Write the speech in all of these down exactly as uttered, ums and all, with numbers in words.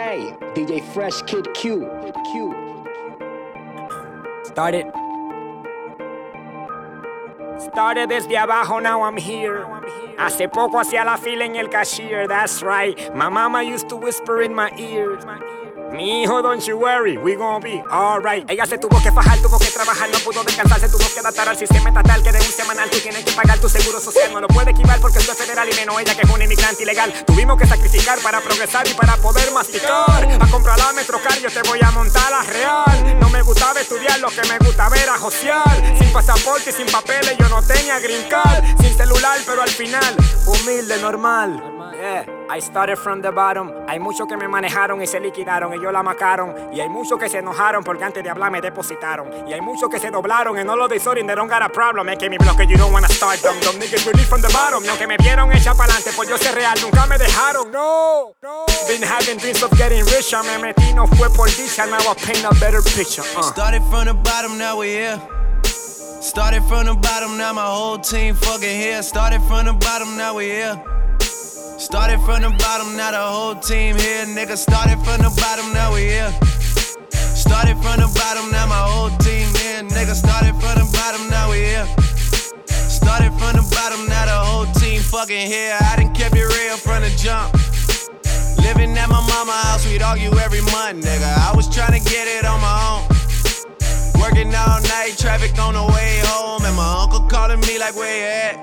Hey, D J Fresh Kid Q. Q. Started. Started desde abajo, now I'm here. Hace poco hacía la fila en el cashier, that's right. My mama used to whisper in my ears. Mi hijo, don't you worry, we gon' be alright. Ella se tuvo que fajar, tuvo que trabajar, no pudo descansar, se tuvo que adaptar al sistema estatal que de un semanal tú tienes que pagar tu seguro social. No lo puede esquivar porque esto es federal y menos ella que es una inmigrante ilegal. Tuvimos que sacrificar para progresar y para poder masticar. A comprar la Metrocar yo te voy a montar a real. No me gustaba estudiar, lo que me gusta ver a josear. Sin pasaporte y sin papeles yo no tenía green card. Sin celular pero al final humilde, normal. Yeah, I started from the bottom. Hay muchos que me manejaron y se liquidaron, ellos la macaron. Y hay muchos que se enojaron porque antes de hablar me depositaron. Y hay muchos que se doblaron and all of they sorry they don't got a problem. Es que mi bloque you don't wanna start dumb dumb niggas really from the bottom. No que me vieron hecha pa'lante por yo ser real, nunca me dejaron. No, no. Been having dreams of getting richer. Me metí no fue por dicha, now I paint a better picture. uh. Started from the bottom, now we here. Started from the bottom, now my whole team fucking here. Started from the bottom, now we here. Started from the bottom, now the whole team here, nigga. Started from the bottom, now we here. Started from the bottom, now my whole team here, nigga. Started from the bottom, now we here. Started from the bottom, now the whole team fucking here. I done kept it real from the jump. Living at my mama's house, we'd argue every month, nigga. I was tryna get it on my own. Working all night, traffic on the way home, and my uncle calling me like, where you at?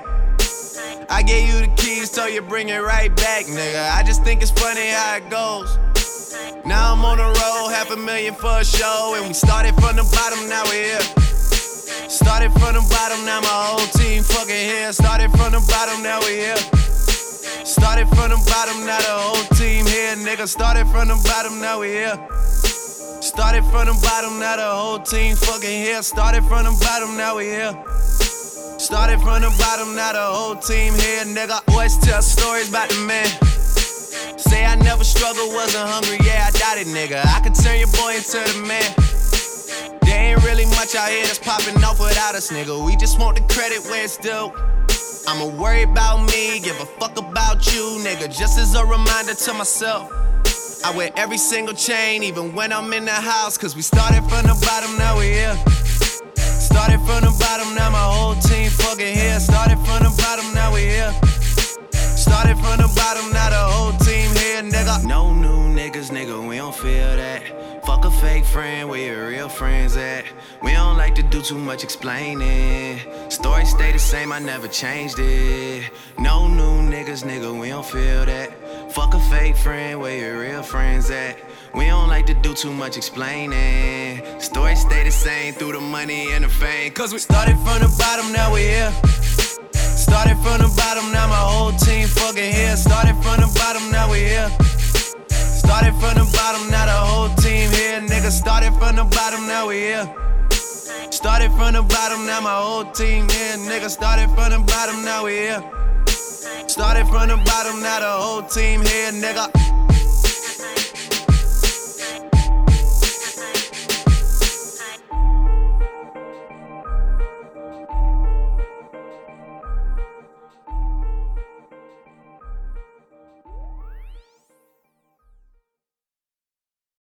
I gave you the keys, so you bring it right back, nigga. I just think it's funny how it goes. Now I'm on the road, half a million for a show. And we started from the bottom, now we here. Started from the bottom, now my whole team fucking here. Started from the bottom, now we here. Started from the bottom, now the whole team here, nigga. Started from the bottom, now we here. Started from the bottom, now the whole team fucking here. Started from the bottom, now we here. Started from the bottom, now the whole team here, nigga. Always tell stories about the man. Say I never struggled, wasn't hungry, yeah, I doubt it, nigga. I could turn your boy into the man. There ain't really much out here that's popping off without us, nigga. We just want the credit where it's due. I'ma worry about me, give a fuck about you, nigga. Just as a reminder to myself, I wear every single chain, even when I'm in the house. Cause we started from the bottom, now we here. Started from the bottom, now my whole team fucking here. Started from the bottom, now we here. Started from the bottom, now the whole team here, nigga. No new niggas, nigga, we don't feel that. Fuck a fake friend, where your real friends at? We don't like to do too much explaining. Story stay the same, I never changed it. No new niggas, nigga, we don't feel that. Fuck a fake friend, where your real friends at? We don't like to do too much explaining. Stories stay the same through the money and the fame. Cause we started from the bottom, now we here. Started from the bottom, now my whole team fucking here. Started from the bottom, now we here. Started from the bottom, now the whole team here, nigga. Started from the bottom, now we here. Started from the bottom, now my whole team here, nigga. Started from the bottom, now we here. Started from the bottom, now the whole team here, nigga.